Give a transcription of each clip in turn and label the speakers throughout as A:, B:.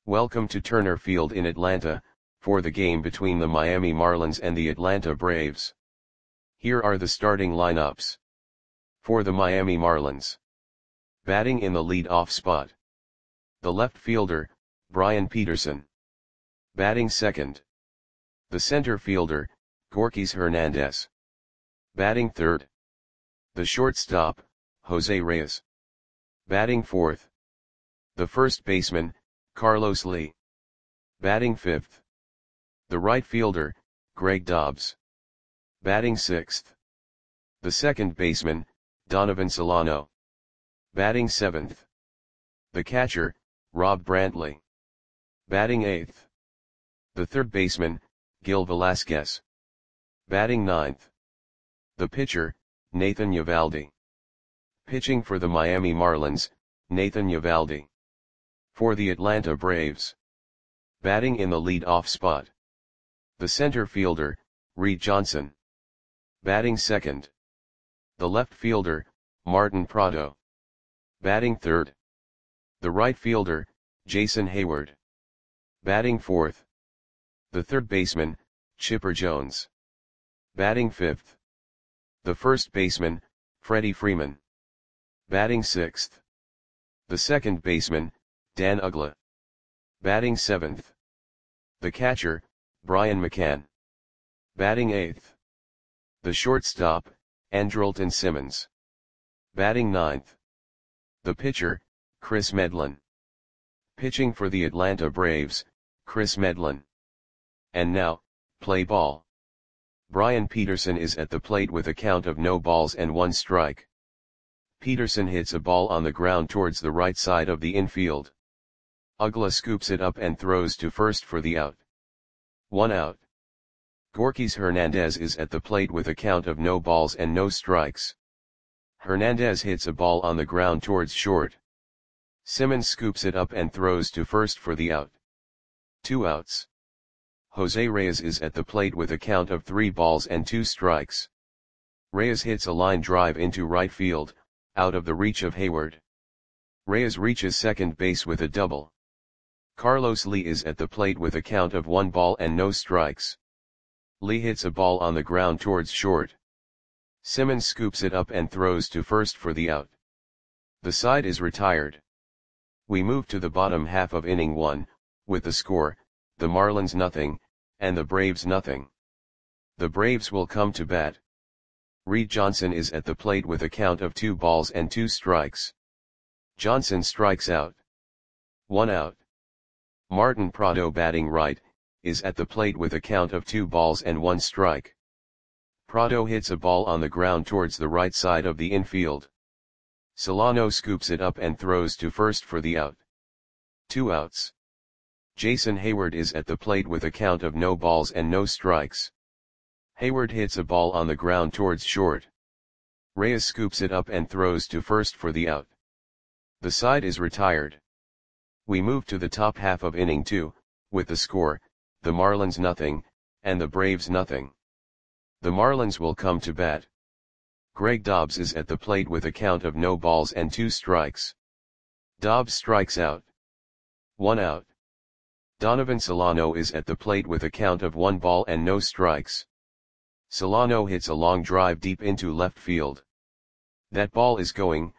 A: Welcome to Turner Field in Atlanta, for the game between the Miami Marlins and the Atlanta Braves. Here are the starting lineups. For the Miami Marlins. Batting in the lead-off spot. The left fielder, Brian Peterson. Batting second. The center fielder, Gorkys Hernandez. Batting third. The shortstop, Jose Reyes. Batting fourth. The first baseman, Carlos Lee. Batting fifth. The right fielder, Greg Dobbs. Batting sixth. The second baseman, Donovan Solano. Batting seventh. The catcher, Rob Brantley. Batting eighth. The third baseman, Gil Velasquez. Batting ninth. The pitcher, Nathan Eovaldi. Pitching for the Miami Marlins, Nathan Eovaldi. For the Atlanta Braves. Batting in the lead-off spot. The center fielder, Reed Johnson. Batting second. The left fielder, Martin Prado. Batting third. The right fielder, Jason Heyward. Batting fourth. The third baseman, Chipper Jones. Batting fifth. The first baseman, Freddie Freeman. Batting sixth. The second baseman, Dan Uggla. Batting seventh. The catcher, Brian McCann. Batting eighth. The shortstop, Andrelton Simmons. Batting ninth. The pitcher, Chris Medlen. Pitching for the Atlanta Braves, Chris Medlen. And now, play ball. Brian Peterson is at the plate with a count of no balls and one strike. Peterson hits a ball on the ground towards the right side of the infield. Uggla scoops it up and throws to first for the out. 1 out. Gorkys Hernandez is at the plate with a count of no balls and no strikes. Hernandez hits a ball on the ground towards short. Simmons scoops it up and throws to first for the out. 2 outs. Jose Reyes is at the plate with a count of 3 balls and 2 strikes. Reyes hits a line drive into right field, out of the reach of Heyward. Reyes reaches second base with a double. Carlos Lee is at the plate with a count of 1 ball and no strikes. Lee hits a ball on the ground towards short. Simmons scoops it up and throws to first for the out. The side is retired. We move to the bottom half of inning 1, with the score, the Marlins nothing, and the Braves nothing. The Braves will come to bat. Reed Johnson is at the plate with a count of 2 balls and 2 strikes. Johnson strikes out. 1 out. Martin Prado, batting right, is at the plate with a count of 2 balls and 1 strike. Prado hits a ball on the ground towards the right side of the infield. Solano scoops it up and throws to first for the out. 2 outs. Jason Heyward is at the plate with a count of no balls and no strikes. Heyward hits a ball on the ground towards short. Reyes scoops it up and throws to first for the out. The side is retired. We move to the top half of inning 2, with the score, the Marlins nothing, and the Braves nothing. The Marlins will come to bat. Greg Dobbs is at the plate with a count of no balls and 2 strikes. Dobbs strikes out. 1 out. Donovan Solano is at the plate with a count of 1 ball and no strikes. Solano hits a long drive deep into left field. That ball is gone.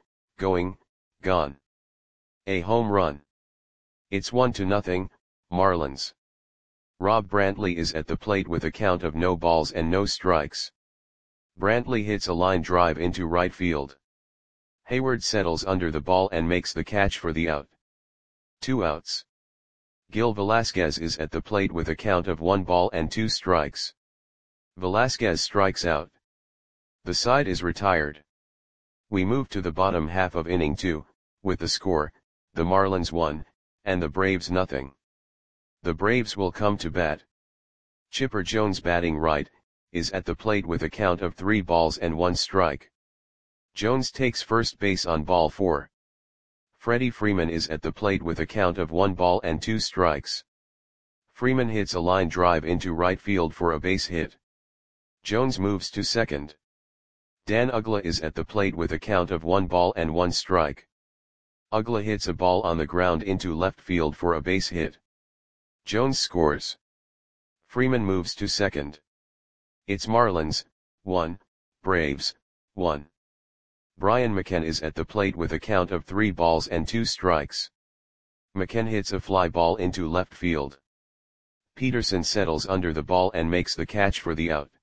A: A home run. It's 1-0, Marlins. Rob Brantley is at the plate with a count of no balls and no strikes. Brantley hits a line drive into right field. Heyward settles under the ball and makes the catch for the out. 2 outs. Gil Velasquez is at the plate with a count of 1 ball and 2 strikes. Velasquez strikes out. The side is retired. We move to the bottom half of inning 2, with the score, the Marlins 1, and the Braves nothing. The Braves will come to bat. Chipper Jones, batting right, is at the plate with a count of 3 balls and 1 strike. Jones takes first base on ball 4. Freddie Freeman is at the plate with a count of 1 ball and 2 strikes. Freeman hits a line drive into right field for a base hit. Jones moves to second. Dan Uggla is at the plate with a count of 1 ball and 1 strike. Ugla hits a ball on the ground into left field for a base hit. Jones scores. Freeman moves to second. It's Marlins, 1, Braves, 1. Brian McCann is at the plate with a count of 3 balls and 2 strikes. McCann hits a fly ball into left field. Peterson settles under the ball and makes the catch for the out.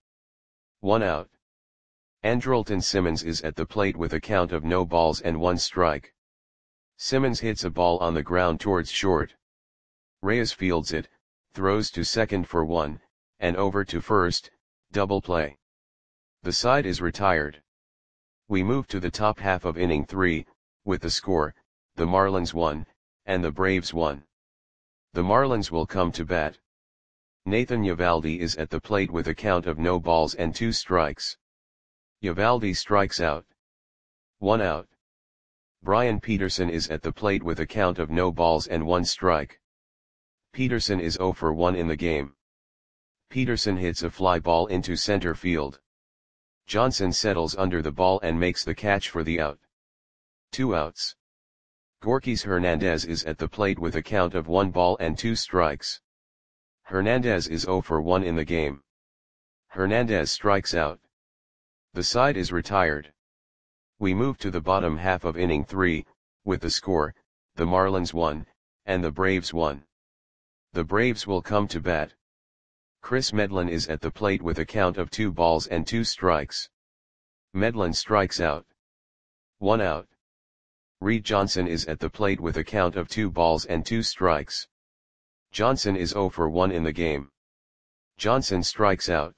A: 1 out. Andrelton Simmons is at the plate with a count of no balls and 1 strike. Simmons hits a ball on the ground towards short. Reyes fields it, throws to second for 1, and over to first, double play. The side is retired. We move to the top half of inning 3, with the score, the Marlins 1, and the Braves 1. The Marlins will come to bat. Nathan Eovaldi is at the plate with a count of no balls and 2 strikes. Eovaldi strikes out. 1 out. Brian Peterson is at the plate with a count of no balls and 1 strike. Peterson is 0 for 1 in the game. Peterson hits a fly ball into center field. Johnson settles under the ball and makes the catch for the out. 2 outs. Gorkys Hernandez is at the plate with a count of 1 ball and 2 strikes. Hernandez is 0 for 1 in the game. Hernandez strikes out. The side is retired. We move to the bottom half of inning 3, with the score, the Marlins 1, and the Braves 1. The Braves will come to bat. Chris Medlin is at the plate with a count of 2 balls and 2 strikes. Medlin strikes out. 1 out. Reed Johnson is at the plate with a count of 2 balls and 2 strikes. Johnson is 0 for 1 in the game. Johnson strikes out.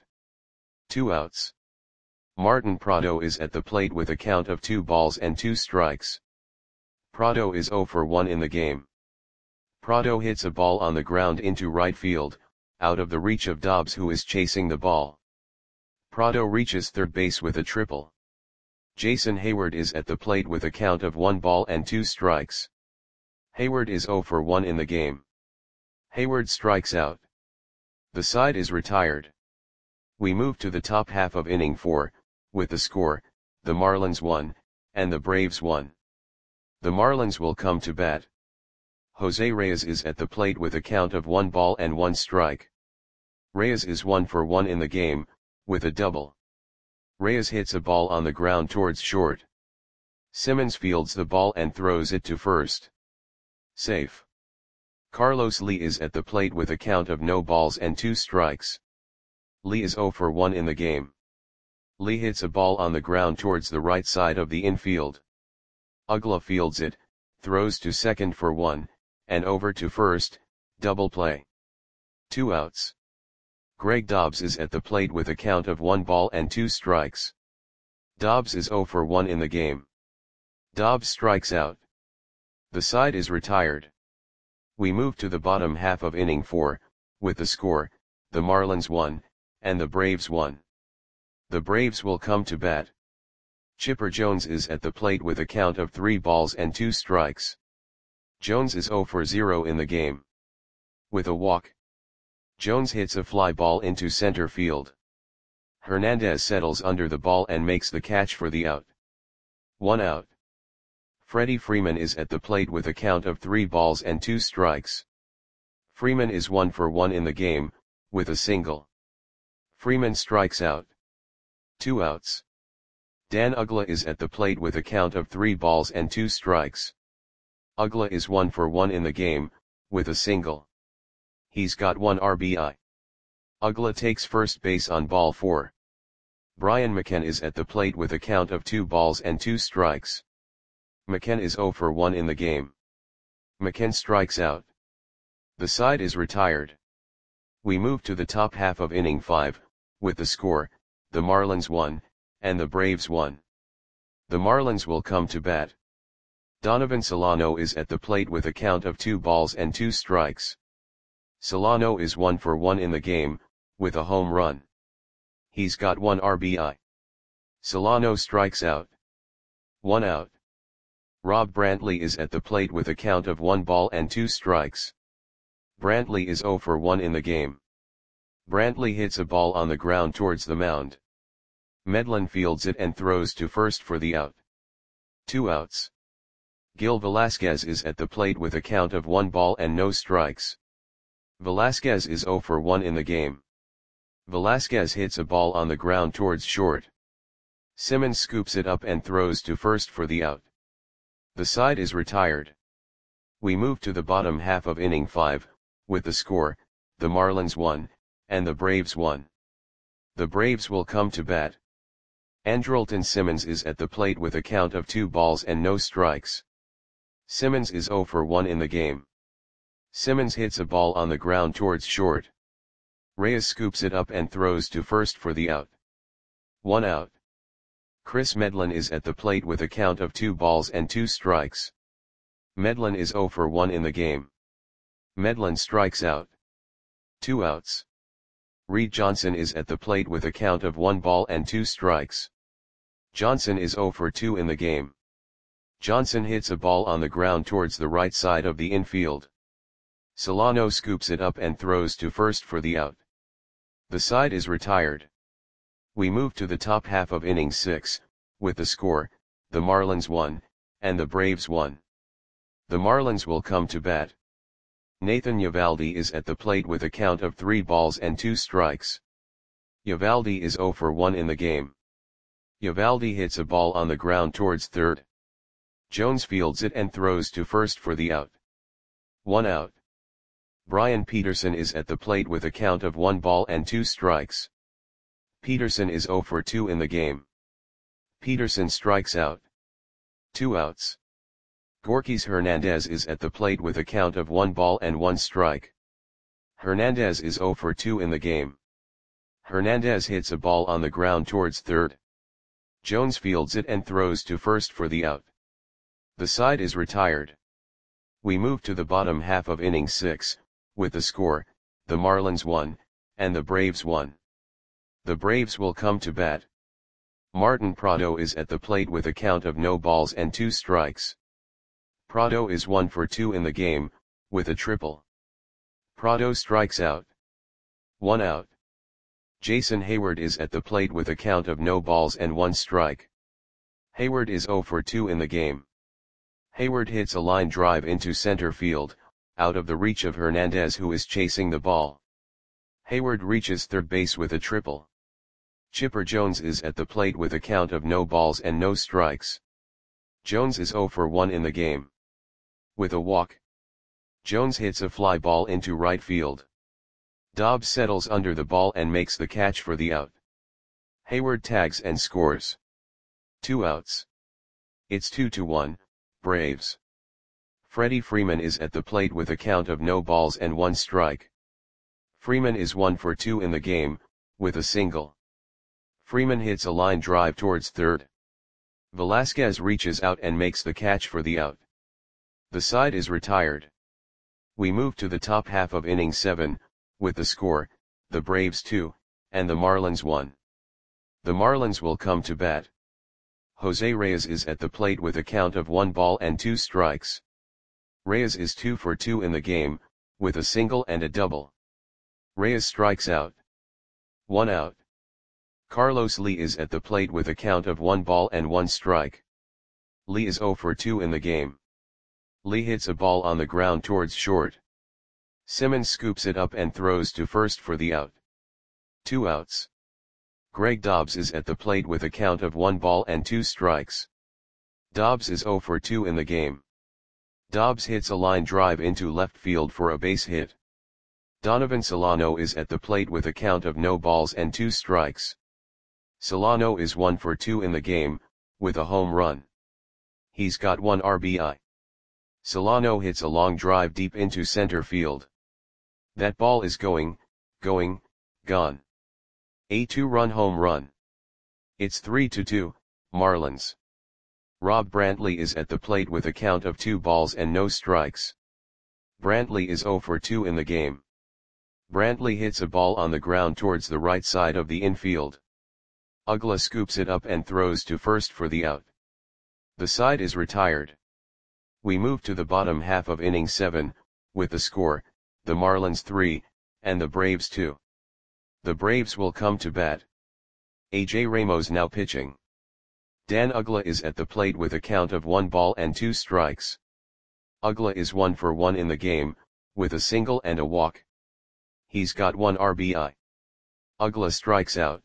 A: 2 outs. Martin Prado is at the plate with a count of 2 balls and 2 strikes. Prado is 0 for 1 in the game. Prado hits a ball on the ground into right field, out of the reach of Dobbs, who is chasing the ball. Prado reaches third base with a triple. Jason Hayward is at the plate with a count of 1 ball and 2 strikes. Hayward is 0 for 1 in the game. Hayward strikes out. The side is retired. We move to the top half of inning 4, with the score, the Marlins 1, and the Braves 1. The Marlins will come to bat. Jose Reyes is at the plate with a count of 1 ball and 1 strike. Reyes is 1 for 1 in the game, with a double. Reyes hits a ball on the ground towards short. Simmons fields the ball and throws it to first. Safe. Carlos Lee is at the plate with a count of no balls and 2 strikes. Lee is 0 for 1 in the game. Lee hits a ball on the ground towards the right side of the infield. Ugla fields it, throws to second for 1, and over to first, double play. 2 outs. Greg Dobbs is at the plate with a count of 1 ball and 2 strikes. Dobbs is 0 for 1 in the game. Dobbs strikes out. The side is retired. We move to the bottom half of inning 4, with the score, the Marlins 1, and the Braves 1. The Braves will come to bat. Chipper Jones is at the plate with a count of 3 balls and 2 strikes. Jones is 0 for 0 in the game. With a walk. Jones hits a fly ball into center field. Hernandez settles under the ball and makes the catch for the out. 1 out. Freddie Freeman is at the plate with a count of 3 balls and 2 strikes. Freeman is 1 for 1 in the game, with a single. Freeman strikes out. 2 outs. Dan Ugla is at the plate with a count of 3 balls and 2 strikes. Ugla is 1 for 1 in the game, with a single. He's got 1 RBI. Ugla takes first base on ball 4. Brian McCann is at the plate with a count of 2 balls and 2 strikes. McCann is 0 for 1 in the game. McCann strikes out. The side is retired. We move to the top half of inning 5, with the score, the Marlins 1, and the Braves 1. The Marlins will come to bat. Donovan Solano is at the plate with a count of 2 balls and 2 strikes. Solano is 1 for 1 in the game, with a home run. He's got 1 RBI. Solano strikes out. 1 out. Rob Brantley is at the plate with a count of 1 ball and 2 strikes. Brantley is 0 for 1 in the game. Brantley hits a ball on the ground towards the mound. Medlin fields it and throws to first for the out. 2 outs. Gil Velasquez is at the plate with a count of 1 ball and no strikes. Velasquez is 0 for 1 in the game. Velasquez hits a ball on the ground towards short. Simmons scoops it up and throws to first for the out. The side is retired. We move to the bottom half of inning 5, with the score, the Marlins 1, and the Braves 1. The Braves will come to bat. Andrelton Simmons is at the plate with a count of 2 balls and no strikes. Simmons is 0 for 1 in the game. Simmons hits a ball on the ground towards short. Reyes scoops it up and throws to first for the out. 1 out. Chris Medlin is at the plate with a count of 2 balls and 2 strikes. Medlin is 0 for 1 in the game. Medlin strikes out. 2 outs. Reed Johnson is at the plate with a count of 1 ball and 2 strikes. Johnson is 0 for 2 in the game. Johnson hits a ball on the ground towards the right side of the infield. Solano scoops it up and throws to first for the out. The side is retired. We move to the top half of inning 6, with the score, the Marlins 1, and the Braves 1. The Marlins will come to bat. Nathan Eovaldi is at the plate with a count of 3 balls and 2 strikes. Eovaldi is 0 for 1 in the game. Eovaldi hits a ball on the ground towards third. Jones fields it and throws to first for the out. 1 out. Brian Peterson is at the plate with a count of 1 ball and 2 strikes. Peterson is 0 for 2 in the game. Peterson strikes out. 2 outs. Gorkys Hernandez is at the plate with a count of 1 ball and 1 strike. Hernandez is 0 for 2 in the game. Hernandez hits a ball on the ground towards third. Jones fields it and throws to first for the out. The side is retired. We move to the bottom half of inning 6, with the score, the Marlins 1, and the Braves 1. The Braves will come to bat. Martin Prado is at the plate with a count of no balls and 2 strikes. Prado is 1 for 2 in the game, with a triple. Prado strikes out. 1 out. Jason Hayward is at the plate with a count of no balls and 1 strike. Hayward is 0 for 2 in the game. Hayward hits a line drive into center field, out of the reach of Hernandez, who is chasing the ball. Hayward reaches third base with a triple. Chipper Jones is at the plate with a count of no balls and no strikes. Jones is 0 for 1 in the game. With a walk, Jones hits a fly ball into right field. Dobbs settles under the ball and makes the catch for the out. Hayward tags and scores. 2 outs. It's 2-1, Braves. Freddie Freeman is at the plate with a count of no balls and 1 strike. Freeman is 1 for 2 in the game, with a single. Freeman hits a line drive towards third. Velasquez reaches out and makes the catch for the out. The side is retired. We move to the top half of inning 7, with the score, the Braves 2, and the Marlins 1. The Marlins will come to bat. Jose Reyes is at the plate with a count of 1 ball and 2 strikes. Reyes is 2 for 2 in the game, with a single and a double. Reyes strikes out. 1 out. Carlos Lee is at the plate with a count of 1 ball and 1 strike. Lee is 0 for 2 in the game. Lee hits a ball on the ground towards short. Simmons scoops it up and throws to first for the out. 2 outs. Greg Dobbs is at the plate with a count of 1 ball and 2 strikes. Dobbs is 0 for 2 in the game. Dobbs hits a line drive into left field for a base hit. Donovan Solano is at the plate with a count of no balls and 2 strikes. Solano is 1 for 2 in the game, with a home run. He's got 1 RBI. Solano hits a long drive deep into center field. That ball is going, gone. A 2-run home run. It's 3-2, Marlins. Rob Brantley is at the plate with a count of 2 balls and no strikes. Brantley is 0 for 2 in the game. Brantley hits a ball on the ground towards the right side of the infield. Uggla scoops it up and throws to first for the out. The side is retired. We move to the bottom half of inning 7, with the score, the Marlins 3, and the Braves 2. The Braves will come to bat. A.J. Ramos now pitching. Dan Uggla is at the plate with a count of 1 ball and 2 strikes. Uggla is 1 for 1 in the game, with a single and a walk. He's got 1 RBI. Uggla strikes out.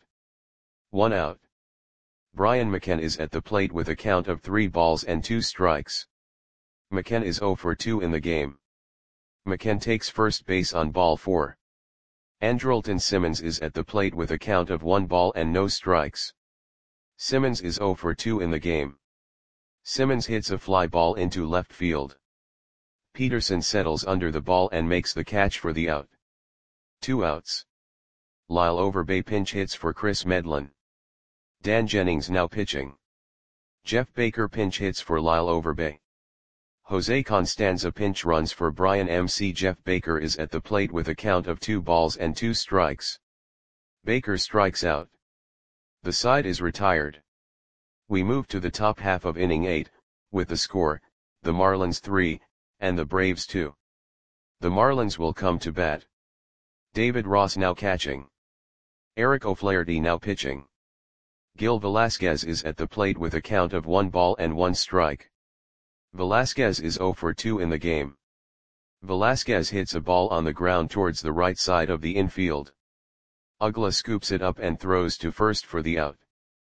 A: 1 out. Brian McCann is at the plate with a count of 3 balls and 2 strikes. McCann is 0 for 2 in the game. McCann takes first base on ball 4. Andrelton Simmons is at the plate with a count of 1 ball and no strikes. Simmons is 0 for 2 in the game. Simmons hits a fly ball into left field. Peterson settles under the ball and makes the catch for the out. 2 outs. Lyle Overbay pinch hits for Chris Medlin. Dan Jennings now pitching. Jeff Baker pinch hits for Lyle Overbay. Jose Constanza pinch runs for Brian MC. Jeff Baker is at the plate with a count of 2 balls and 2 strikes. Baker strikes out. The side is retired. We move to the top half of inning 8, with the score, the Marlins 3, and the Braves 2. The Marlins will come to bat. David Ross now catching. Eric O'Flaherty now pitching. Gil Velasquez is at the plate with a count of 1 ball and 1 strike. Velasquez is 0 for 2 in the game. Velasquez hits a ball on the ground towards the right side of the infield. Uggla scoops it up and throws to first for the out.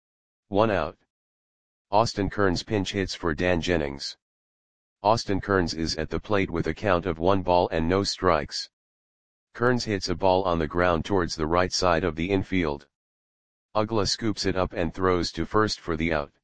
A: 1 out. Austin Kearns pinch hits for Dan Jennings. Austin Kearns is at the plate with a count of 1 ball and no strikes. Kearns hits a ball on the ground towards the right side of the infield. Uggla scoops it up and throws to first for the out.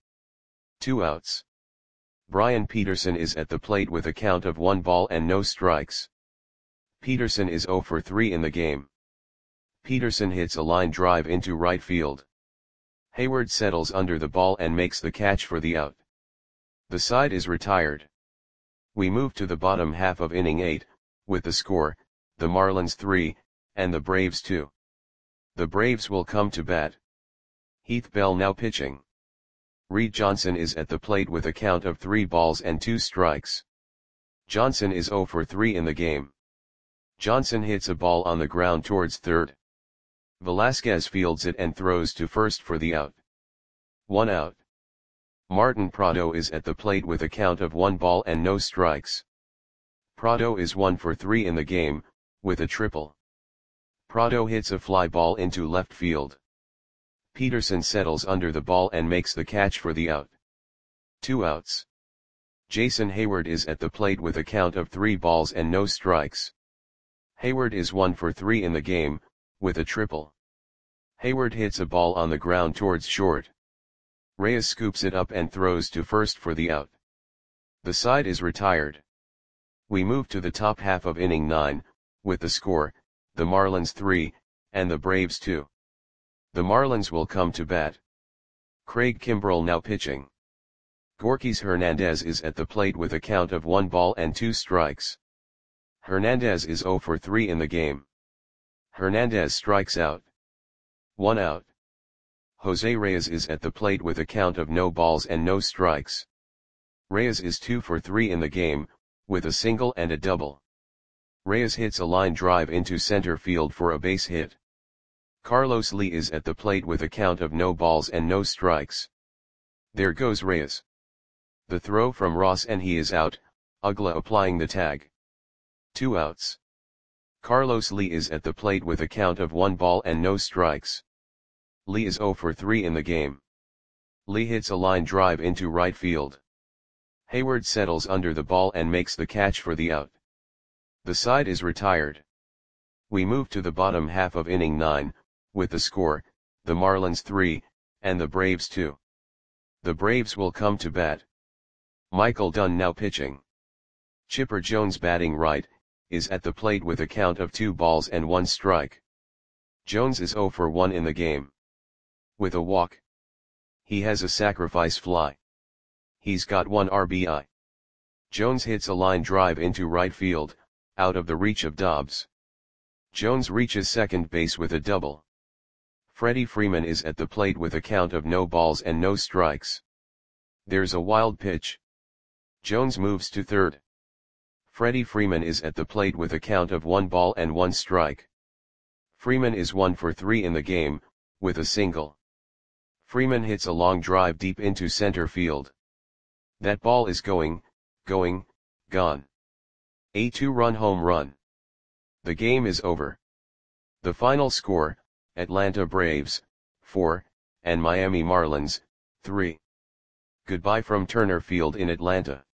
A: 2 outs. Brian Peterson is at the plate with a count of 1 ball and no strikes. Peterson is 0 for 3 in the game. Peterson hits a line drive into right field. Hayward settles under the ball and makes the catch for the out. The side is retired. We move to the bottom half of inning 8, with the score, the Marlins 3, and the Braves 2. The Braves will come to bat. Heath Bell now pitching. Reed Johnson is at the plate with a count of 3 balls and 2 strikes. Johnson is 0 for 3 in the game. Johnson hits a ball on the ground towards third. Velasquez fields it and throws to first for the out. 1 out. Martin Prado is at the plate with a count of 1 ball and no strikes. Prado is 1 for 3 in the game, with a triple. Prado hits a fly ball into left field. Peterson settles under the ball and makes the catch for the out. 2 outs. Jason Hayward is at the plate with a count of 3 balls and no strikes. Hayward is 1 for 3 in the game, with a triple. Hayward hits a ball on the ground towards short. Reyes scoops it up and throws to first for the out. The side is retired. We move to the top half of inning 9, with the score, the Marlins 3, and the Braves 2. The Marlins will come to bat. Craig Kimbrell now pitching. Gorkys Hernandez is at the plate with a count of 1 ball and 2 strikes. Hernandez is 0 for 3 in the game. Hernandez strikes out. 1 out. Jose Reyes is at the plate with a count of no balls and no strikes. Reyes is 2 for 3 in the game, with a single and a double. Reyes hits a line drive into center field for a base hit. Carlos Lee is at the plate with a count of no balls and no strikes. There goes Reyes. The throw from Ross and he is out, Uggla applying the tag. 2 outs. Carlos Lee is at the plate with a count of 1 ball and no strikes. Lee is 0 for 3 in the game. Lee hits a line drive into right field. Hayward settles under the ball and makes the catch for the out. The side is retired. We move to the bottom half of inning 9, with the score, the Marlins 3, and the Braves 2. The Braves will come to bat. Michael Dunn now pitching. Chipper Jones batting right, is at the plate with a count of 2 balls and 1 strike. Jones is 0 for 1 in the game. With a walk. He has a sacrifice fly. He's got 1 RBI. Jones hits a line drive into right field, out of the reach of Dobbs. Jones reaches second base with a double. Freddie Freeman is at the plate with a count of no balls and no strikes. There's a wild pitch. Jones moves to third. Freddie Freeman is at the plate with a count of 1 ball and 1 strike. Freeman is 1 for 3 in the game, with a single. Freeman hits a long drive deep into center field. That ball is going, gone. A 2-run home run. The game is over. The final score, Atlanta Braves, 4, and Miami Marlins, 3. Goodbye from Turner Field in Atlanta.